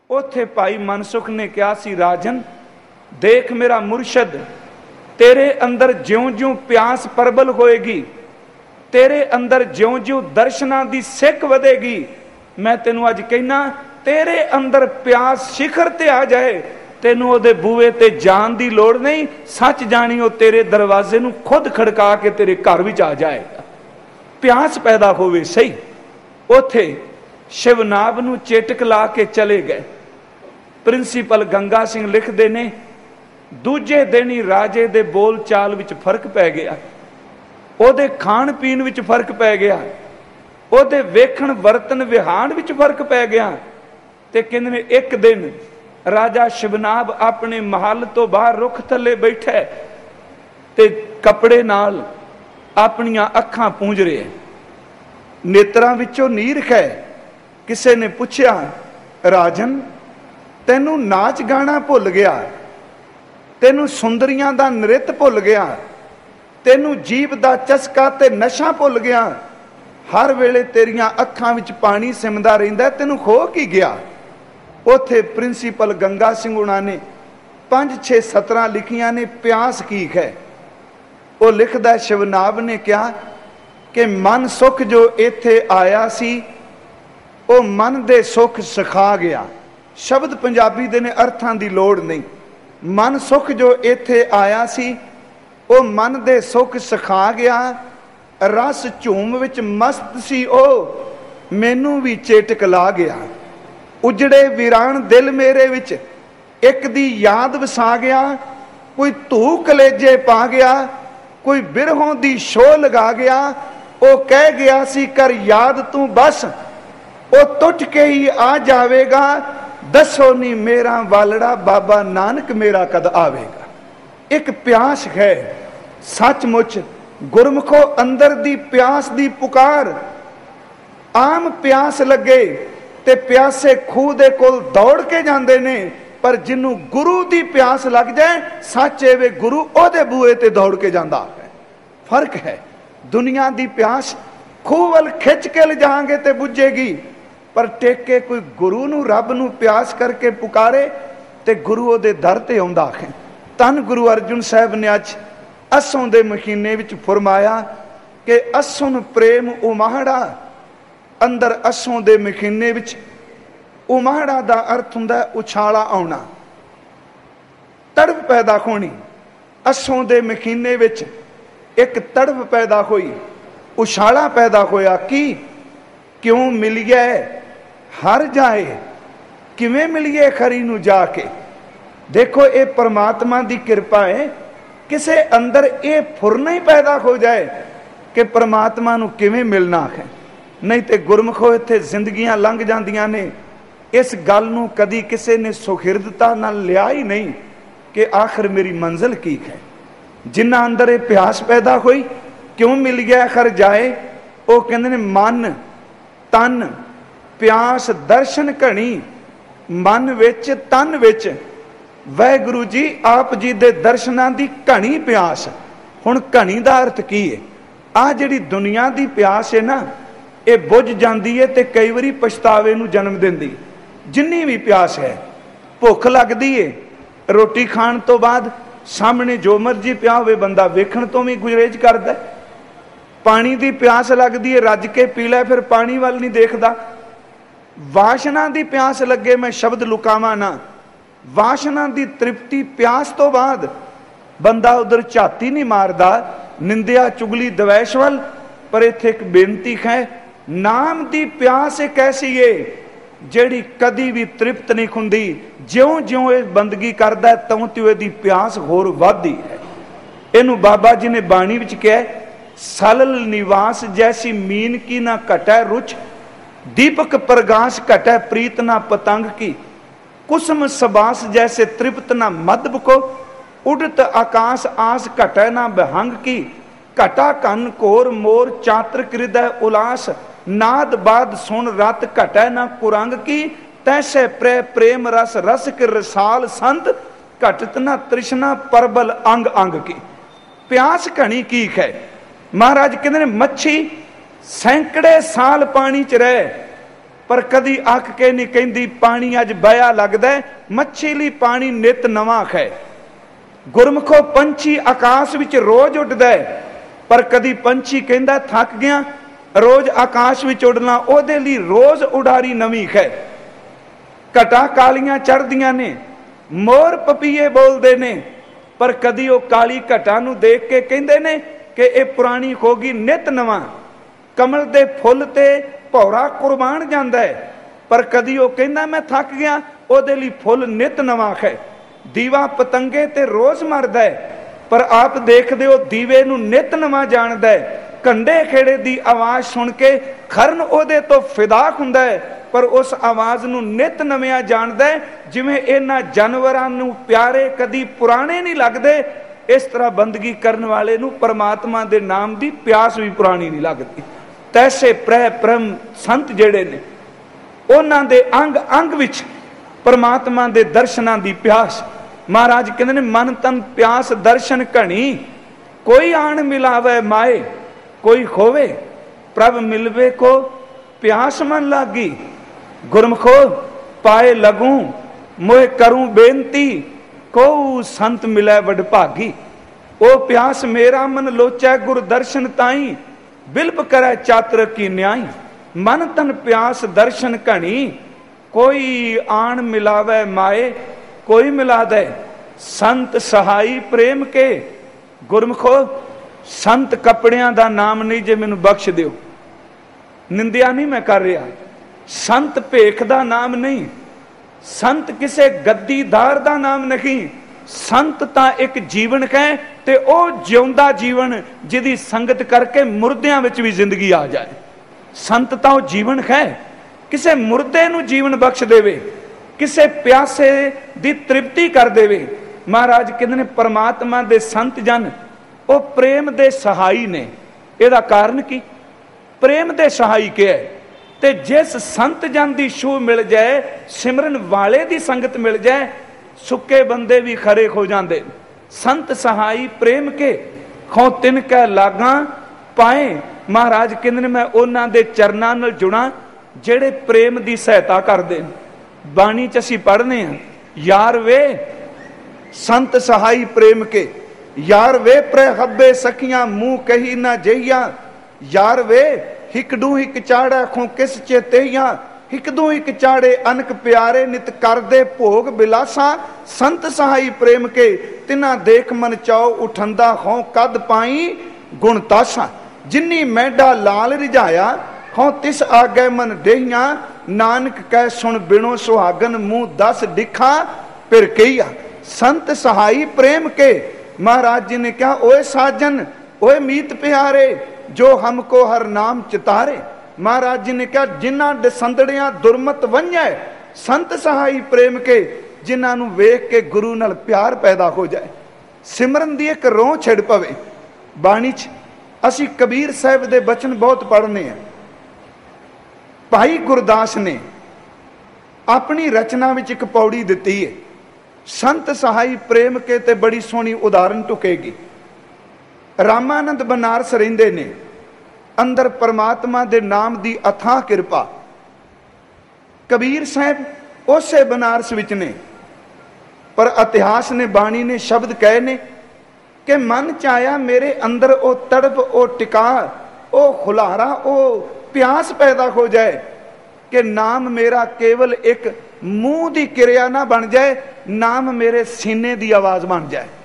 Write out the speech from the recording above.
ਉੱਥੇ ਭਾਈ ਮਨਸੁਖ ਨੇ ਕਿਹਾ ਸੀ, ਰਾਜਨ ਦੇਖ ਮੇਰਾ ਮੁਰਸ਼ਦ, ਤੇਰੇ ਅੰਦਰ ਜਿਉਂ-ਜਿਉਂ ਪਿਆਸ ਪ੍ਰਬਲ ਹੋਏਗੀ, ਤੇਰੇ ਅੰਦਰ ਜਿਉਂ-ਜਿਉਂ ਦਰਸ਼ਨਾਂ ਦੀ ਸਿੱਖ ਵਧੇਗੀ, ਮੈਂ ਤੈਨੂੰ ਅੱਜ ਕਹਿਣਾ ਤੇਰੇ ਅੰਦਰ ਪਿਆਸ ਸਿਖਰ ਤੇ ਆ ਜਾਏ, ਤੈਨੂੰ ਉਹਦੇ ਬੂਹੇ ਤੇ ਜਾਣ ਦੀ ਲੋੜ ਨਹੀਂ। ਸੱਚ ਜਾਣੀ ਉਹ ਤੇਰੇ ਦਰਵਾਜ਼ੇ ਨੂੰ ਖੁਦ ਖੜਕਾ ਕੇ ਤੇਰੇ ਘਰ ਵਿੱਚ ਆ ਜਾਏਗਾ। ਪਿਆਸ ਪੈਦਾ ਹੋਵੇ ਸਹੀ। ਉੱਥੇ ਸ਼ਿਵਨਾਬ ਨੂੰ ਚੇਟਕ ਲਾ ਕੇ ਚਲੇ ਗਏ। ਪ੍ਰਿੰਸੀਪਲ ਗੰਗਾ ਸਿੰਘ ਲਿਖਦੇ ਨੇ, ਦੂਜੇ ਦਿਨ ਹੀ ਰਾਜੇ ਦੇ ਬੋਲ ਚਾਲ ਵਿੱਚ ਫਰਕ ਪੈ ਗਿਆ, ਉਹਦੇ ਖਾਣ ਪੀਣ ਵਿੱਚ ਫਰਕ ਪੈ ਗਿਆ, ਉਹਦੇ ਵੇਖਣ ਵਰਤਨ ਵਿਹਾਰ ਵਿੱਚ ਫਰਕ ਪੈ ਗਿਆ। ਤੇ ਕਹਿੰਦੇ ਨੇ ਇੱਕ ਦਿਨ ਰਾਜਾ ਸ਼ਿਵਨਾਬ ਆਪਣੇ ਮਹੱਲ ਤੋਂ ਬਾਹਰ ਰੁੱਖ ਥੱਲੇ ਬੈਠਾ ਤੇ ਕੱਪੜੇ ਨਾਲ ਆਪਣੀਆਂ ਅੱਖਾਂ ਪੂੰਝ ਰਿਹਾ, ਨੇਤਰਾਂ ਵਿੱਚੋਂ ਨੀਰ ਹੈ। ਕਿਸੇ ਨੇ ਪੁੱਛਿਆ, ਰਾਜਨ ਤੈਨੂੰ ਨਾਚ ਗਾਣਾ ਭੁੱਲ ਗਿਆ, ਤੈਨੂੰ ਸੁੰਦਰੀਆਂ ਦਾ ਨ੍ਰਿਤ ਭੁੱਲ ਗਿਆ, ਤੈਨੂੰ ਜੀਭ ਦਾ ਚਸਕਾ ਤੇ ਨਸ਼ਾ ਭੁੱਲ ਗਿਆ, ਹਰ ਵੇਲੇ ਤੇਰੀਆਂ ਅੱਖਾਂ ਵਿੱਚ ਪਾਣੀ ਸਿਮਦਾ ਰਹਿੰਦਾ, ਤੈਨੂੰ ਖੋ ਕੀ ਗਿਆ? ਉੱਥੇ ਪ੍ਰਿੰਸੀਪਲ ਗੰਗਾ ਸਿੰਘ ਉਹਨਾਂ ਨੇ 5-6 ਸਤਰਾਂ ਲਿਖੀਆਂ ਨੇ, ਪਿਆਸ ਕੀ ਹੈ। ਉਹ ਲਿਖਦਾ, ਸ਼ਿਵਨਾਬ ਨੇ ਕਿਹਾ ਕਿ ਮਨ ਸੁਖ ਜੋ ਇੱਥੇ ਆਇਆ ਸੀ ਉਹ ਮਨ ਦੇ ਸੁਖ ਸਿਖਾ ਗਿਆ। ਸ਼ਬਦ ਪੰਜਾਬੀ ਦੇ ਨੇ, ਅਰਥਾਂ ਦੀ ਲੋੜ ਨਹੀਂ। ਮਨ ਸੁਖ ਜੋ ਇੱਥੇ ਆਇਆ ਸੀ ਉਹ ਮਨ ਦੇ ਸੁਖ ਸਿਖਾ ਗਿਆ, ਰਸ ਝੂਮ ਵਿੱਚ ਮਸਤ ਸੀ ਉਹ, ਮੈਨੂੰ ਵੀ ਚੇਟਕ ਲਾ ਗਿਆ। ਉਜੜੇ ਵੀਰਾਨ ਦਿਲ ਮੇਰੇ ਵਿੱਚ ਇੱਕ ਦੀ ਯਾਦ ਵਸਾ ਗਿਆ, ਕੋਈ ਧੂ ਕਲੇਜੇ ਪਾ ਗਿਆ, ਕੋਈ ਬਿਰਹੋਂ ਦੀ ਸ਼ੋਹ ਲਗਾ ਗਿਆ। ਉਹ ਕਹਿ ਗਿਆ ਸੀ ਕਰ ਯਾਦ ਤੂੰ ਬਸ, ਉਹ ਟੁੱਟ ਕੇ ਹੀ ਆ ਜਾਵੇਗਾ, ਦੱਸੋ ਨੀ ਮੇਰਾ ਵਾਲੜਾ ਬਾਬਾ ਨਾਨਕ ਮੇਰਾ ਕਦ ਆਵੇਗਾ। ਇੱਕ ਪਿਆਸ ਹੈ ਸੱਚਮੁੱਚ, ਗੁਰਮੁਖੋ ਅੰਦਰ ਦੀ ਪਿਆਸ ਦੀ ਪੁਕਾਰ। ਆਮ ਪਿਆਸ ਲੱਗੇ ਤੇ ਪਿਆਸੇ ਖੂਹ ਦੇ ਕੋਲ ਦੌੜ ਕੇ ਜਾਂਦੇ ਨੇ, ਪਰ ਜਿਹਨੂੰ ਗੁਰੂ ਦੀ ਪਿਆਸ ਲੱਗ ਜਾਏ, ਸੱਚੇ ਵੇ ਗੁਰੂ ਉਹਦੇ ਬੂਹੇ ਤੇ ਦੌੜ ਕੇ ਜਾਂਦਾ ਹੈ। ਫਰਕ ਹੈ। ਦੁਨੀਆ ਦੀ ਪਿਆਸ ਖੂਹ ਵੱਲ ਖਿੱਚ ਕੇ ਲਿਜਾਵਾਂਗੇ ਤੇ ਬੁੱਝੇਗੀ, ਪਰ ਟੇਕੇ ਕੋਈ ਗੁਰੂ ਨੂੰ, ਰੱਬ ਨੂੰ ਪਿਆਸ ਕਰਕੇ ਪੁਕਾਰੇ ਤੇ ਗੁਰੂ ਉਹਦੇ ਦਰ ਤੇ ਆਉਂਦਾ ਹੈ। ਧੰਨ ਗੁਰੂ ਅਰਜਨ ਸਾਹਿਬ ਨੇ ਅੱਜ ਅਸੋਂ ਦੇ ਮਹੀਨੇ ਵਿੱਚ ਫਰਮਾਇਆ ਕਿ ਅਸੁਨ ਪ੍ਰੇਮ ਉਮਾੜਾ। ਅੰਦਰ ਅਸੋਂ ਦੇ ਮਹੀਨੇ ਵਿੱਚ ਉਮਾੜਾ ਦਾ ਅਰਥ ਹੁੰਦਾ ਉਛਾਲਾ ਆਉਣਾ, ਤੜਪ ਪੈਦਾ ਹੋਣੀ। ਅਸੋਂ ਦੇ ਮਹੀਨੇ ਵਿੱਚ ਇੱਕ ਤੜਪ ਪੈਦਾ ਹੋਈ, ਉਛਾਲਾ ਪੈਦਾ ਹੋਇਆ। ਕੀ ਕਿਉਂ ਮਿਲੀਏ ਹਰ ਜਾਏ, ਕਿਵੇਂ ਮਿਲੀਏ ਖਰੀ ਨੂੰ ਜਾ ਕੇ। ਦੇਖੋ ਇਹ ਪਰਮਾਤਮਾ ਦੀ ਕਿਰਪਾ ਹੈ, ਕਿਸੇ ਅੰਦਰ ਇਹ ਫੁਰਨਾ ਹੀ ਪੈਦਾ ਹੋ ਜਾਏ ਕਿ ਪਰਮਾਤਮਾ ਨੂੰ ਕਿਵੇਂ ਮਿਲਣਾ ਹੈ। ਨਹੀਂ ਤੇ ਗੁਰਮੁਖੋ ਇੱਥੇ ਜ਼ਿੰਦਗੀਆਂ ਲੰਘ ਜਾਂਦੀਆਂ ਨੇ, ਇਸ ਗੱਲ ਨੂੰ ਕਦੀ ਕਿਸੇ ਨੇ ਸੁਹਿਰਦਤਾ ਨਾਲ ਲਿਆ ਹੀ ਨਹੀਂ ਕਿ ਆਖਰ ਮੇਰੀ ਮੰਜ਼ਿਲ ਕੀ ਹੈ। ਜਿਨ੍ਹਾਂ ਅੰਦਰ ਇਹ ਪਿਆਸ ਪੈਦਾ ਹੋਈ, ਕਿਉਂ ਮਿਲ ਗਿਆ ਖਰ ਜਾਏ, ਉਹ ਕਹਿੰਦੇ ਨੇ ਮਨ ਤਨ ਪਿਆਸ ਦਰਸ਼ਨ ਘਣੀ, ਮਨ ਵਿੱਚ ਤਨ ਵਿੱਚ। ਵਾਹਿਗੁਰੂ ਜੀ ਆਪ ਜੀ ਦੇ ਦਰਸ਼ਨਾਂ ਦੀ ਘਣੀ ਪਿਆਸ। ਹੁਣ ਘਣੀ ਦਾ ਅਰਥ ਕੀ ਹੈ? ਆਹ ਜਿਹੜੀ ਦੁਨੀਆ ਦੀ ਪਿਆਸ ਹੈ ਨਾ, ਇਹ ਬੁੱਝ ਜਾਂਦੀ ਹੈ ਤੇ ਕਈ ਵਾਰੀ ਪਛਤਾਵੇ ਨੂੰ ਜਨਮ ਦਿੰਦੀ। ਜਿੰਨੀ ਵੀ ਪਿਆਸ ਹੈ, ਭੁੱਖ ਲੱਗਦੀ ਹੈ, ਰੋਟੀ ਖਾਣ ਤੋਂ ਬਾਅਦ ਸਾਹਮਣੇ ਜੋ ਮਰਜੀ ਪਿਆ ਹੋਵੇ ਬੰਦਾ ਵੇਖਣ ਤੋਂ ਵੀ ਗੁਰੇਜ਼ ਕਰਦਾ। ਪਾਣੀ ਦੀ ਪਿਆਸ ਲੱਗਦੀ ਹੈ, ਰੱਜ ਕੇ ਪੀ ਲੈ, ਫਿਰ ਪਾਣੀ ਵੱਲ ਨਹੀਂ ਦੇਖਦਾ। ਵਾਸ਼ਨਾ ਦੀ ਪਿਆਸ ਲੱਗੇ, ਮੈਂ ਸ਼ਬਦ ਲੁਕਾਵਾਂ ਨਾ, ਵਾਸ਼ਨਾ ਦੀ ਤ੍ਰਿਪਤੀ ਪਿਆਸ ਤੋਂ ਬਾਅਦ ਬੰਦਾ ਉਧਰ ਝਾਤੀ ਨਹੀਂ ਮਾਰਦਾ, ਨਿੰਦਿਆ ਚੁਗਲੀ ਦਵੈਸ਼ ਵੱਲ। ਪਰ ਇੱਥੇ ਇੱਕ ਬੇਨਤੀ ਹੈ, ਨਾਮ ਦੀ ਪਿਆਸ ਇੱਕ ਐਸੀ ਏ ਜਿਹੜੀ ਕਦੀ ਵੀ ਤ੍ਰਿਪਤ ਨਹੀਂ ਹੁੰਦੀ। ਜਿਉਂ ਜਿਉਂ ਇਹ ਬੰਦਗੀ ਕਰਦਾ ਤਿਉਂ ਤਿਉਂ ਇਹਦੀ ਪਿਆਸ ਹੋਰ ਵੱਧਦੀ ਹੈ। ਇਹਨੂੰ ਬਾਬਾ ਜੀ ਨੇ ਬਾਣੀ ਵਿੱਚ ਕਿਹਾ, ਸਲਲ ਨਿਵਾਸ ਜੈਸੀ ਮੀਨ ਕੀ ਨਾ ਘਟੈ ਰੁਚ, दीपक प्रकाश घटै प्रीत ना पतंग की, कुसुम सबास जैसे तृप्त ना मदब को, उड़त आकाश आस घटै ना बहंग की, घटा कन कोर मोर चात्र हृदय उलास, नाद बाद सुन रत घटै ना कुरंग की, तैसे प्रे प्रेम रस रस के रसाल संत, घटत ना तृष्णा परबल अंग अंग की। प्यास घनी की है। महाराज कहते हैं मच्छी सैकड़े साल पानी च रहे, पर कदी अख के नहीं कहती पानी अज बया लगता है, मच्छी पानी नित नवा है। गुरमुखो पंछी आकाश विच रोज उड़दा है, पर कदी पंछी कहता थक गया, रोज आकाश विच उड़ना ओदे लई रोज उड़ारी नवी है। घटा कालियां चढ़दियां ने, मोर पपीए बोलते ने, पर कदी वो काली घटा नूं देख के कहते ने कि यह पुरानी होगी नित नवा। कमल दे फुल ते भौरा कुर्बान जाता है, पर कदी वो कहना मैं थक गया, ओदे लई फुल नित नवा है। दीवा पतंगे ते रोज मरदा है, पर आप देखते हो दीवे नूं नित नवा जानदा है। कंडे खेड़े दी आवाज़ सुन के खरन ओदे तो फिदा हुंदा है, पर उस आवाज़ नूं नित नविया जानदा है। जिवें इन्हां जानवरां नूं प्यारे कदी पुराने नहीं लगदे, इस तरह बंदगी करने वाले नूं परमात्मा दे नाम दी प्यास भी पुरानी नहीं लगती। तैसे प्रह परम संत जेड़े ने, उन्हां दे अंग अंग विच परमात्मा दे दर्शनां दी प्यास। महाराज कहते ने मन तन प्यास दर्शन घनी, कोई आन मिलावे माए, कोई होवे प्रभ मिलवे को प्यास मन लागी। गुरमुखो पाए लगू मोए करूं बेनती, को संत मिले वडभागी। ओ प्यास मेरा मन लोचै गुर दर्शन ताई, बिल्ब करे चातर की न्याई। मन तन प्यास दर्शन घनी, कोई आन मिलावे माए, कोई मिला दे संत सहाई प्रेम के। गुरमुखो संत कपड़ियां दा नाम नहीं जे मैनू बख्श दिओ, निंदिया नहीं मैं कर रहा। संत भेख दा नाम नहीं, संत किसे गद्दीदार दा नाम नहीं। संत तां एक जीवन है, ते ओ जिउंदा जीवन जिहदी संगत करके मुर्दियां विच भी जिंदगी आ जाए। संत तां ओ जीवन है, किसे मुर्दे नूं जीवन बख्श देवे, किसे प्यासे दी तृप्ति कर देवे। महाराज कहते ने परमात्मा दे संत जन वो प्रेम दे सहाई ने। इहदा कारण की? प्रेम दे सहाई के है। ते जिस संत जन दी छूह मिल जाए, सिमरन वाले दी संगत मिल जाए, सुके बंदे भी खरे हो जाते। संत सहाई प्रेम के खौ तिन कै लागा पाए। महाराज कहते ने मैं उन्हां दे चरनां नाल जुड़ा जेड़े प्रेम दी सहायता करदे। बाणी च असीं पढ़ने हैं, यार वे संत सहाई प्रेम के, यार वे प्रहब्बे सखियां मुंह कही ना जइया। यार वे हिकडू हिक चाड़ा खो किस चेतेइया। हिकदू हिक चाड़े अनक प्यारे नित करदे भोग बिलासा। संत सहाई प्रेम के तिना देख मन चाओ उठंदा हो कद पाई गुण तासा। जिन्नी मैडा लाल रिझाया हो तिस आगे मन डेहिया। नानक कह सुन बिनो सुहागन मुंह दस डिखा फिर कहिया। संत सहाई प्रेम के। महाराज जी ने कहा ओए साजन ओए मीत प्यारे जो हमको हर नाम चितारे। महाराज जी ने कहा जिन्ना दसंदड़ियां दुरमत वंझे संत सहाई प्रेम के, जिन्हां नूं वेख के गुरु नाल प्यार पैदा हो जाए, सिमरन दी एक रोह छिड़ पवे। बाणी च असी कबीर साहब दे बचन बहुत पढ़ने हैं। भाई गुरदास ने अपनी रचना विच एक पौड़ी दिती है, संत सहाई प्रेम के, ते बड़ी सोहनी उदाहरण टुकेगी। रामानंद बनारस रहिंदे ने, अंदर परमात्मा दे नाम दी अथाह किरपा। कबीर साहब उसे बनारस विच ने, पर इतिहास ने बाणी ने शब्द कहे ने कि मन चाया मेरे अंदर ओ तड़प ओ टिका ओ खुलारा ओ प्यास पैदा हो जाए कि नाम मेरा केवल एक मुंह दी क्रिया ना बन जाए, नाम मेरे सीने दी आवाज बन जाए।